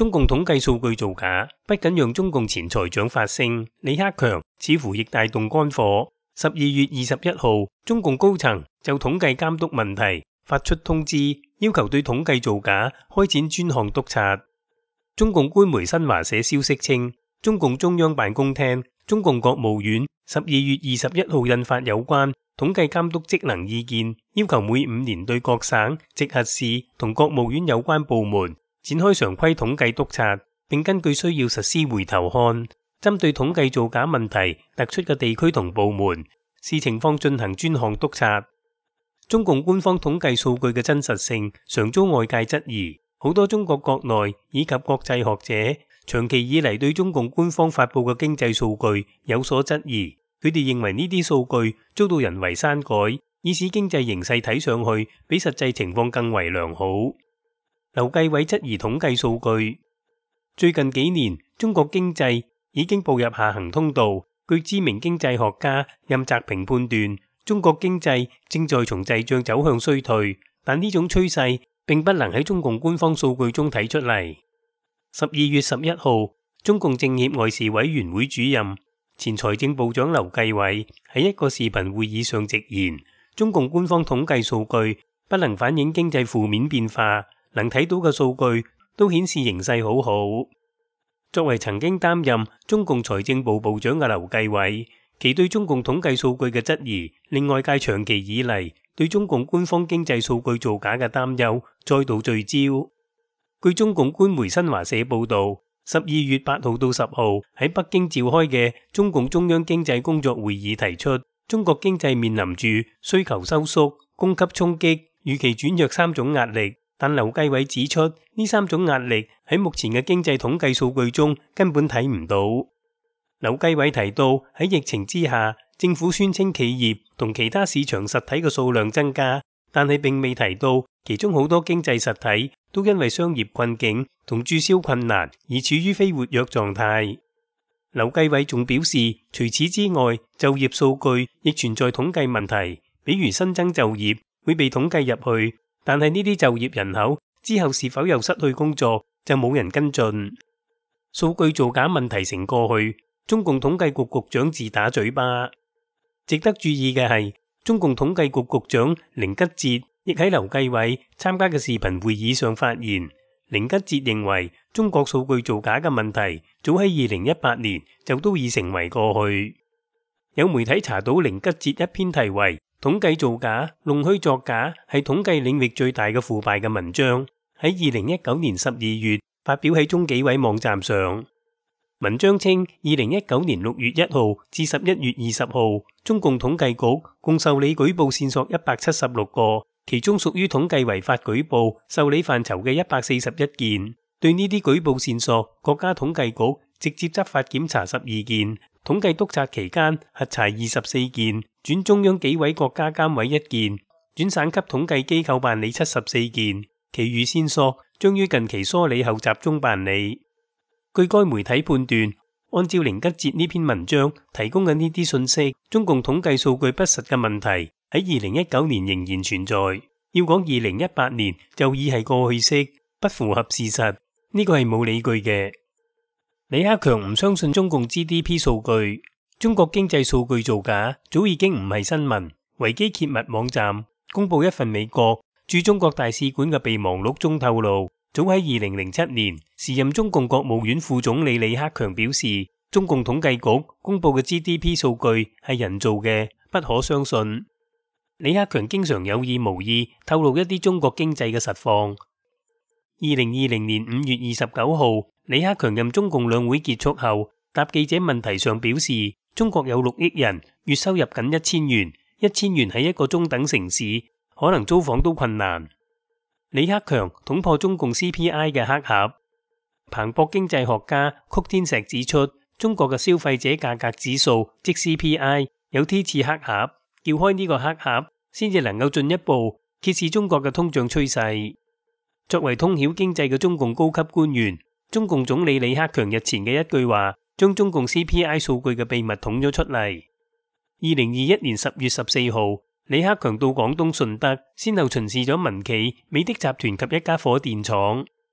中共統計數據造假，不僅讓中共前財長發聲，李克強似乎亦帶動肝火。12月21號，中共高層就統計監督問題發出通知，要求對統計造假開展專項督察。中共官媒新華社消息稱，中共中央辦公廳、中共國務院12月21號印發有關統計監督職能意見，要求每5年對各省、直轄市同國務院有關部門展開常規統計督察，並根據需要實施回頭看，針對統計造假問題突出嘅地區同部門視情況進行專項督察。中共官方統計數據嘅真實性常遭外界質疑，好多中國國內以及國際學者長期以嚟對中共官方發佈嘅經濟數據有所質疑，佢哋認為呢啲數據遭到人為刪改，以使經濟形勢睇上去比實際情況更為良好。劉繼偉質疑統計數據。最近幾年，中國經濟已經步入下行通道。據知名經濟學家任澤平判斷，中國經濟正在從滯脹走向衰退，但呢種趨勢並不能喺中共官方數據中睇出嚟。12月11號，中共政協外事委員會主任、前財政部長劉繼偉喺一個視頻會議上直言，中共官方統計數據不能反映經濟負面變化，能睇到嘅數據都顯示形勢好好。作為曾經擔任中共財政部部長嘅劉繼偉，其對中共統計數據嘅質疑，令外界長期以嚟對中共官方經濟數據造假嘅擔憂再度聚焦。據中共官媒新華社報道，12月8號到10號喺北京召開嘅中共中央經濟工作會議提出，中國經濟面臨住需求收縮、供給衝擊、預期轉弱3種壓力。但劉繼偉指出，呢3種壓力喺目前嘅經濟統計數據中根本睇唔到。劉繼偉提到，喺疫情之下，政府宣稱企業同其他市場實體嘅數量增加，但係並未提到其中好多經濟實體都因為商業困境同註銷困難而處於非活躍狀態。劉繼偉仲表示，除此之外，就業數據亦存在統計問題，比如新增就業會被統計入去，但係呢啲就業人口之後是否又失去工作，就冇人跟進。數據造假問題成過去，中共統計局局長自打嘴巴。值得注意嘅係，中共統計局局長寧吉喆亦喺劉繼偉參加嘅視頻會議上發言。寧吉喆認為，中國數據造假嘅問題早喺2018年就都已成為過去。有媒體查到寧吉喆一篇題為統計造假、弄虛作假係統計領域最大嘅腐敗嘅文章，喺2019年12月發表喺中紀委網站上。文章稱，2019年6月1號至11月20號，中共統計局共受理舉報線索176個，其中屬於統計違法舉報受理範疇嘅141件。對呢啲舉報線索，國家統計局直接執法檢查12件，統計督察期間核查24件，轉中央紀委國家監委1件，轉省級統計機構辦理74件，其餘線索將於近期梳理後集中辦理。據該媒體判斷，按照寧吉喆呢篇文章提供嘅呢啲信息，中共統計數據不實嘅問題喺2019年仍然存在。要講2018年就已係過去式，不符合事實，呢個係冇理據嘅。李克強唔相信中共 GDP 數據，中國經濟數據造假早已經唔係新聞。維基揭密網站公布一份美國駐中國大使館嘅備忘錄中透露，早喺2007年，時任中共國務院副總理李克強表示，中共統計局公布嘅 GDP 數據係人造嘅，不可相信。李克強經常有意無意透露一啲中國經濟嘅實況。2020年5月29號，李克強任中共兩會結束後，答記者問題上表示，中國有6億人，月收入僅1000元，1000元喺一個中等城市，可能租房都困難。李克強捅破中共 CPI 嘅黑盒。彭博經濟學家曲天石指出，中國嘅消費者價格指數即 CPI 有 T 次黑盒，撬開呢個黑盒，先至能夠進一步揭示中國嘅通脹趨勢。作為通曉經濟嘅中共高級官員，中共總理李克強日前嘅一句話，將中共 CPI 數據嘅秘密捅咗出嚟。2021年10月14號，李克強到廣東順德，先後巡視咗民企美的集團及一家火電廠。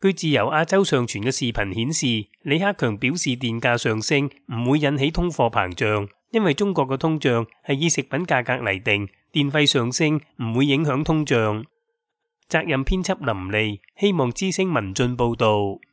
據自由亞洲上傳嘅視頻顯示，李克強表示電價上升唔會引起通貨膨脹，因為中國嘅通脹係以食品價格嚟定，電費上升唔會影響通脹。責任編輯林莉，希望之聲文進報導。